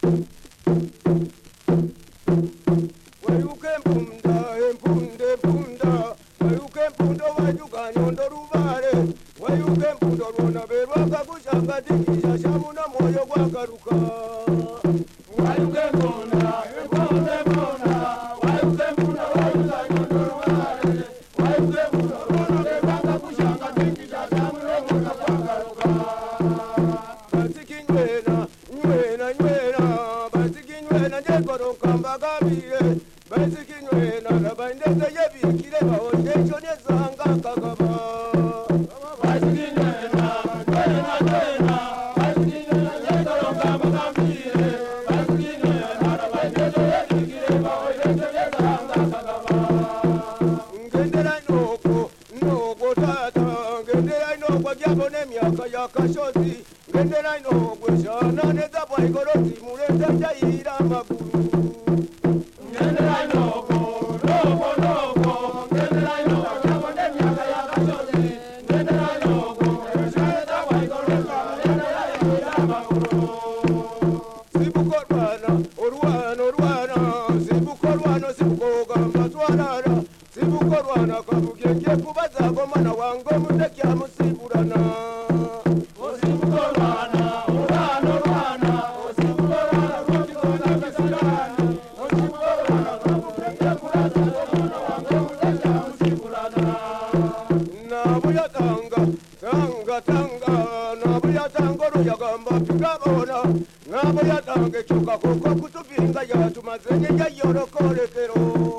wayuke mpunda empunde mpunda wayuke mpundo wajuka nyondo rubare wayuke mpundo rwona berwaka kushanga dikisha shamu na moyo gwagaruka wayuke mpunda empunde mpunda wayuke mpunda wajuka nyondo rubare wayuke mpundo rwona berwaka kushanga dikisha shamu na moyo gwagaruka basikinywena basikinywena njekoroka mbagabire basikinywena nabaindeze yebikire bahonjecho nezanga kagaba basikinywena basikinywena njekoroka mbagabire basikinywena nabaindeze yebikire bahonjecho nezanga kagaba ngendera noko tata ngendera noko gyabone myaka yakashozi ngendera noko shana neza bwaigorozi mureza jayira maguru ngendera noko ngendera noko gyabone myaka yakashozi ngendera noko shana neza bwaigorozi mureza jayira maguru sibukorwana sibukorwana sibukogamba twarara sibukorwana kabugenge kubaza gomana wango mutekya musiburana osibukorwana osibukorwana rwogikoza kisirana osibukorwana kabugenge kubaza gomana wango mutekya musiburana nabuyatanga nabuyatanga ruyagamba tukabona nabuyatanga ekyuka kuko kutuvinga yatumazenye yayorokorekero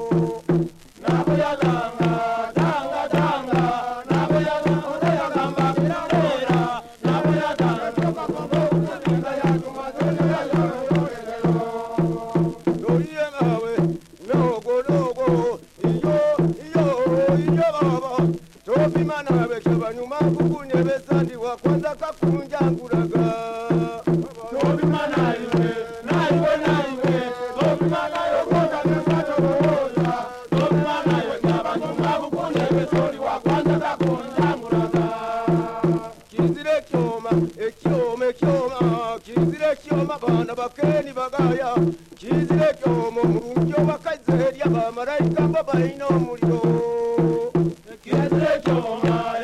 Kizirekyoma bana bakeni bagaya kizirekyoma murunjo bakazeria bamarayika babaino muliro kizirekyoma